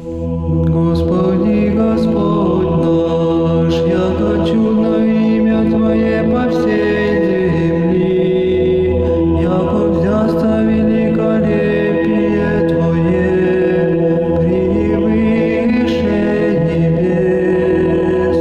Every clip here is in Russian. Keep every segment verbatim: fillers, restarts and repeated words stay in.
Господи, Господь наш, яко чудно имя Твое по всей земли, яко взясто великолепие Твое превыше небес.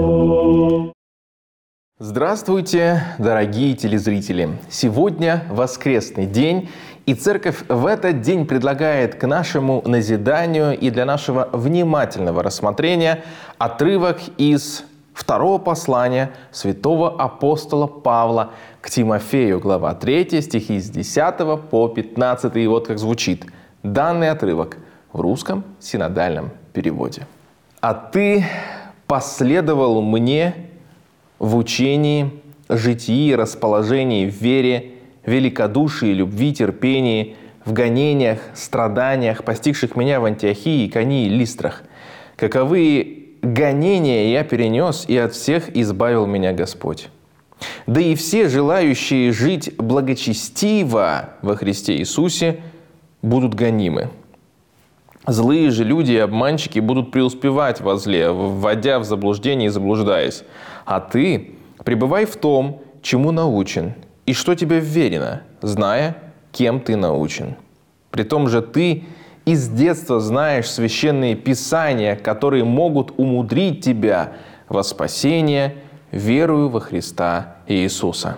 Здравствуйте, дорогие телезрители! Сегодня воскресный день, и Церковь в этот день предлагает к нашему назиданию и для нашего внимательного рассмотрения отрывок из второго послания святого апостола Павла к Тимофею, глава третья, стихи с десятого по пятнадцатый. И вот как звучит данный отрывок в русском синодальном переводе. «А ты последовал мне в учении, житии, расположении, в вере, великодушии, любви, терпении, в гонениях, страданиях, постигших меня в Антиохии, Иконии и Листрах. Каковы гонения я перенес, и от всех избавил меня Господь. Да и все желающие жить благочестиво во Христе Иисусе будут гонимы. Злые же люди и обманщики будут преуспевать во зле, вводя в заблуждение и заблуждаясь. А ты пребывай в том, чему научен, и что тебе вверено, зная, кем ты научен. Притом же ты из детства знаешь священные писания, которые могут умудрить тебя во спасение, верую во Христа Иисуса».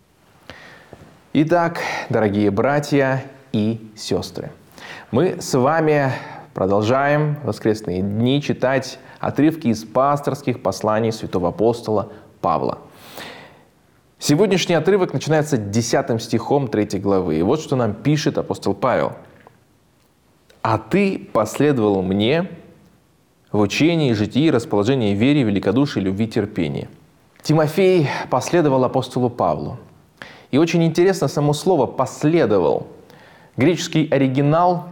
Итак, дорогие братья и сестры, мы с вами продолжаем в воскресные дни читать отрывки из пасторских посланий святого апостола Павла. Сегодняшний отрывок начинается десятым стихом третьей главы. И вот что нам пишет апостол Павел. «А ты последовал мне в учении, житии, расположении, вере, великодушии, любви, терпении». Тимофей последовал апостолу Павлу. И очень интересно само слово «последовал». Греческий оригинал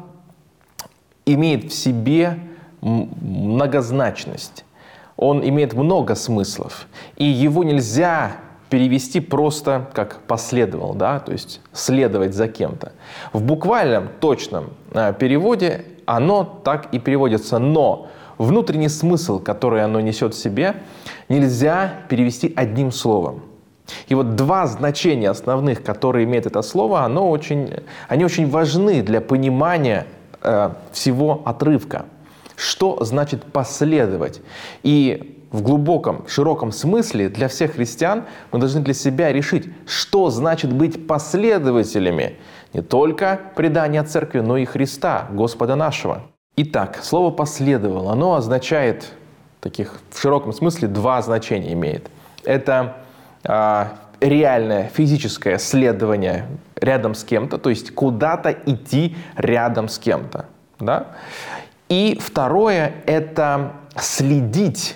имеет в себе многозначность. Он имеет много смыслов. И его нельзя перевести просто как «последовал», да? То есть следовать за кем-то. В буквальном, точном переводе оно так и переводится. Но внутренний смысл, который оно несет в себе, нельзя перевести одним словом. И вот два значения основных, которые имеет это слово, оно очень, они очень важны для понимания э, всего отрывка. Что значит «последовать»? И в глубоком, широком смысле для всех христиан мы должны для себя решить, что значит быть последователями не только предания Церкви, но и Христа, Господа нашего. Итак, слово «последовал», оно означает, таких в широком смысле, два значения имеет. Это э, реальное физическое следование рядом с кем-то, то есть куда-то идти рядом с кем-то. Да? И второе – это следить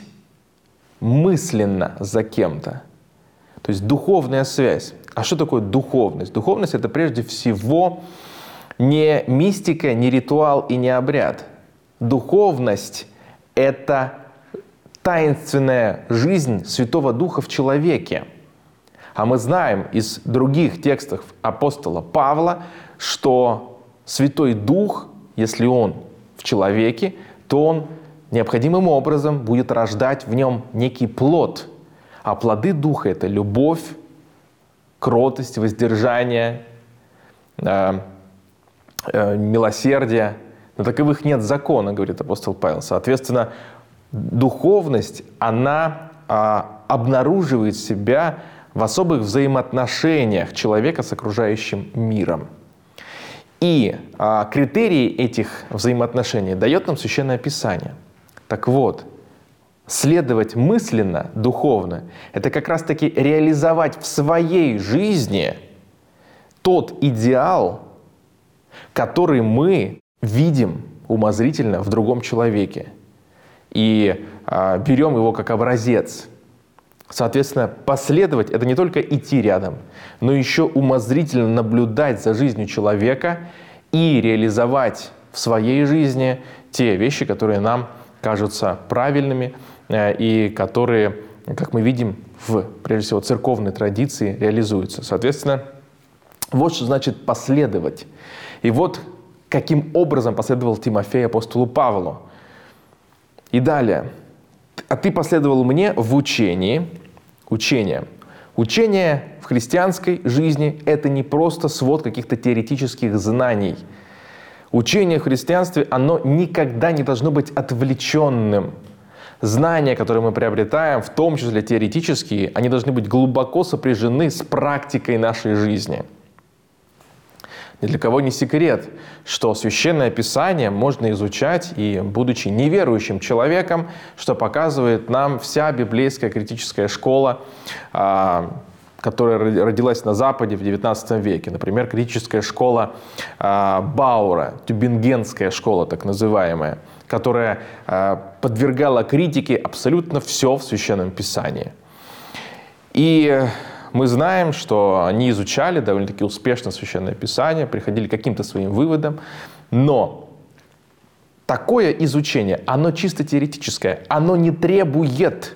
мысленно за кем-то. То есть духовная связь. А что такое духовность? Духовность – это прежде всего не мистика, не ритуал и не обряд. Духовность – это таинственная жизнь Святого Духа в человеке. А мы знаем из других текстов апостола Павла, что Святой Дух, если Он в человеке, то Он необходимым образом будет рождать в нем некий плод. А плоды Духа – это любовь, кротость, воздержание, э, э, милосердие. Но таковых нет закона, говорит апостол Павел. Соответственно, духовность, она э, обнаруживает себя в особых взаимоотношениях человека с окружающим миром. И э, критерии этих взаимоотношений дает нам Священное Писание. Так вот, следовать мысленно, духовно, это как раз-таки реализовать в своей жизни тот идеал, который мы видим умозрительно в другом человеке. И э, берем его как образец. Соответственно, последовать – это не только идти рядом, но еще умозрительно наблюдать за жизнью человека и реализовать в своей жизни те вещи, которые нам кажутся правильными и которые, как мы видим, в, прежде всего, церковной традиции реализуются. Соответственно, вот что значит последовать. И вот каким образом последовал Тимофей апостолу Павлу. И далее. «А ты последовал мне в учении». Учение. Учение в христианской жизни – это не просто свод каких-то теоретических знаний. Учение в христианстве, оно никогда не должно быть отвлеченным. Знания, которые мы приобретаем, в том числе теоретические, они должны быть глубоко сопряжены с практикой нашей жизни. Ни для кого не секрет, что Священное Писание можно изучать и будучи неверующим человеком, что показывает нам вся библейская критическая школа, которая родилась на Западе в девятнадцатом веке. Например, критическая школа Баура, тюбингенская школа так называемая, которая подвергала критике абсолютно все в Священном Писании. И мы знаем, что они изучали довольно-таки успешно Священное Писание, приходили к каким-то своим выводам, но такое изучение, оно чисто теоретическое, оно не требует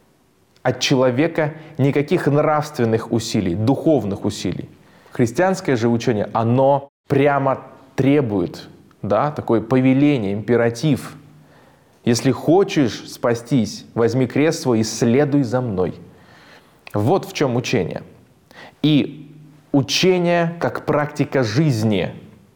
от человека никаких нравственных усилий, духовных усилий. Христианское же учение, оно прямо требует, да, такое повеление, императив. Если хочешь спастись, возьми крест свой и следуй за мной. Вот в чем учение. И учение как практика жизни.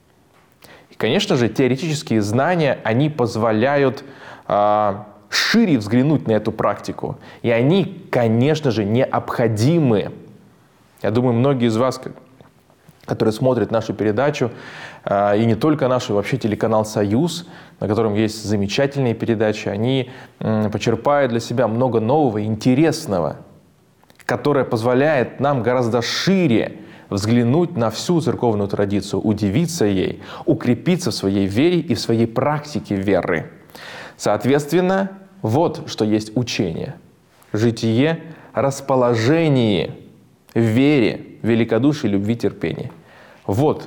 И, конечно же, теоретические знания, они позволяют э, шире взглянуть на эту практику. И они, конечно же, необходимы. Я думаю, многие из вас, которые смотрят нашу передачу, э, и не только нашу, вообще телеканал «Союз», на котором есть замечательные передачи, они э, почерпают для себя много нового и интересного, которая позволяет нам гораздо шире взглянуть на всю церковную традицию, удивиться ей, укрепиться в своей вере и в своей практике веры. Соответственно, вот что есть учение. Житие, расположение в вере, великодушии, любви, терпении. Вот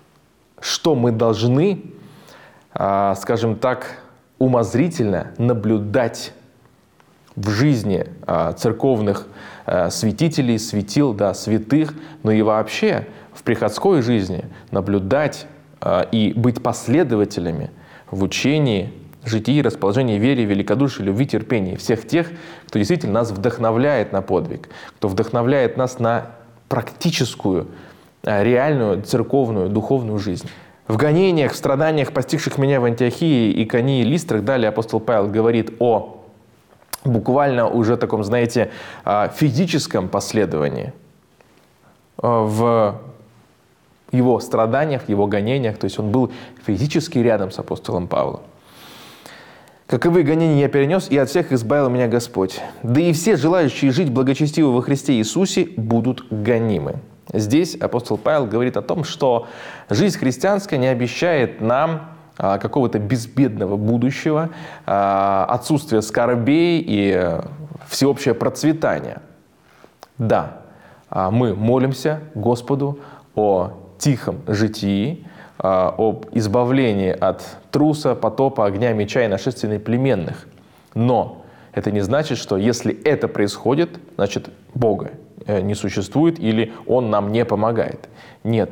что мы должны, скажем так, умозрительно наблюдать в жизни а, церковных а, святителей, светил, да, святых, но и вообще в приходской жизни наблюдать а, и быть последователями в учении, житии, расположении, вере, великодушии, любви, терпении. Всех тех, кто действительно нас вдохновляет на подвиг, кто вдохновляет нас на практическую, а, реальную церковную, духовную жизнь. В гонениях, в страданиях, постигших меня в Антиохии, Иконии, Листрах, далее апостол Павел говорит о буквально уже таком, знаете, физическом последовании в его страданиях, в его гонениях. То есть он был физически рядом с апостолом Павлом. «Каковы гонения я перенес, и от всех избавил меня Господь. Да и все желающие жить благочестиво во Христе Иисусе будут гонимы». Здесь апостол Павел говорит о том, что жизнь христианская не обещает нам какого-то безбедного будущего, отсутствия скорбей и всеобщее процветание. Да, мы молимся Господу о тихом житии, об избавлении от труса, потопа, огня, меча и нашествия племенных. Но это не значит, что если это происходит, значит Бога не существует или Он нам не помогает. Нет.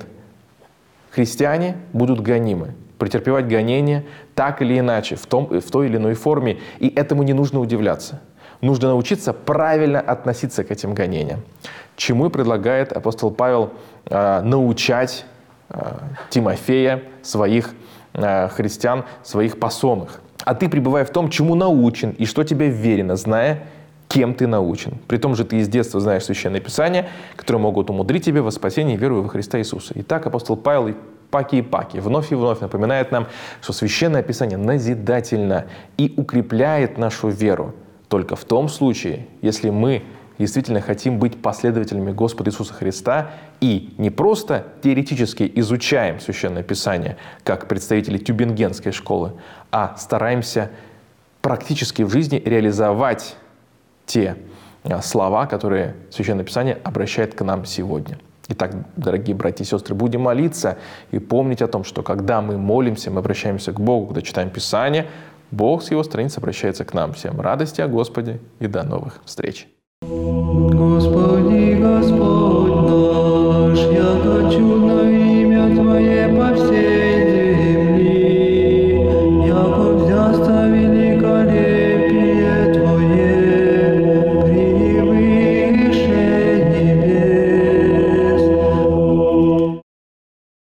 Христиане будут гонимы, претерпевать гонения так или иначе, в, том, в той или иной форме. И этому не нужно удивляться. Нужно научиться правильно относиться к этим гонениям. Чему и предлагает апостол Павел э, научать э, Тимофея, своих э, христиан, своих посомых. «А ты пребывай в том, чему научен, и что тебе верено, зная, кем ты научен. При том же ты из детства знаешь Священное Писание, которые могут умудрить тебя во спасение, веруя во Христа Иисуса». Итак, апостол Павел паки и паки вновь и вновь напоминает нам, что Священное Писание назидательно и укрепляет нашу веру только в том случае, если мы действительно хотим быть последователями Господа Иисуса Христа и не просто теоретически изучаем Священное Писание, как представители тюбингенской школы, а стараемся практически в жизни реализовать те слова, которые Священное Писание обращает к нам сегодня. Итак, дорогие братья и сестры, будем молиться и помнить о том, что когда мы молимся, мы обращаемся к Богу, когда читаем Писание, Бог с Его страниц обращается к нам. Всем радости о Господе и до новых встреч. Господи, Господь наш, я хочу